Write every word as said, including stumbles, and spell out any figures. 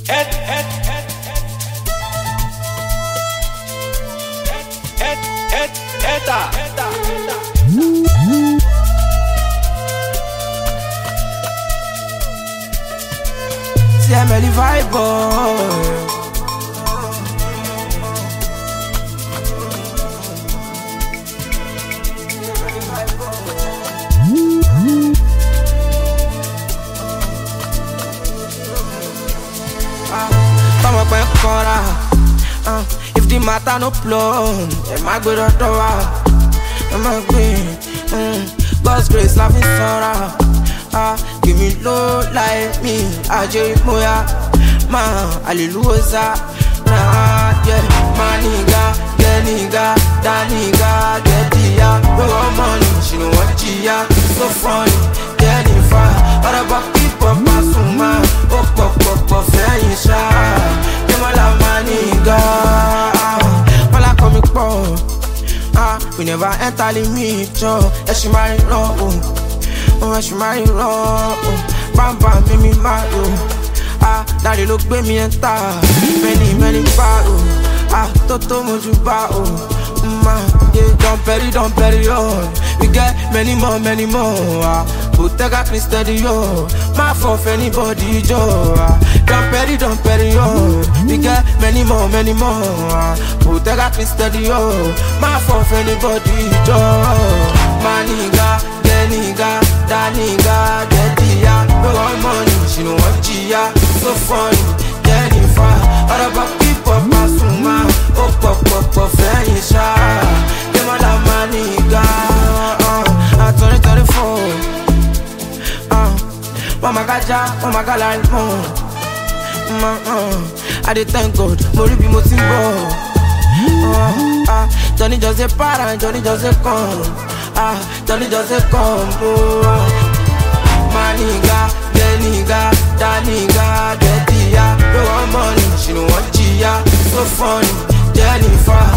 head, head, head, head, head, head, head, See I'm a vibe boy. Uh, if the matter no plumb, then my good or I'm a queen. Mm, God's grace, loving sorrow. Ah, uh, give me low like me. I just moya, man, hallelujah. Nah, yeah, my nigga, yeah, nigga, that nigga, get the ya. We want money, she don't want ya. So funny, yeah, nifa. What about people, Pasuma? Oh, pop, pop, pop, fair, you shy. Ah, we never enter the meter. Yeah, she marry low. Oh, she marry low. Bam bam, make me mad. Ah, daddy look baby me enter. Many many baro. Ah, toto moju bao. Man, yeah, don't bury, don't bury on. We get many more, many more. Ah, Bottega please steady yo. My fault anybody Joe. Don't bury, don't bury yo. We get many more, many more. Bottega please steady yo. My fault anybody Joe. My nigga, the nigga, that nigga, get the ya. No want money, she don't want ya. So funny, Jennifer. All about people, Pasuma. Oh, pop, pop, pop, fair, you shy. Them all that my nigga. Uh, twenty twenty-four. Uh, Mama Gaja, Mama Gala, more. Uh, I did thank God, Mori be mo timbo. Uh, uh, Johnny just a para, Johnny just a come. Ah, Johnny just a come. Oh, my nigga, the nigga, that nigga, get the ya. No want money, she don't want ya. So funny, Jennifer.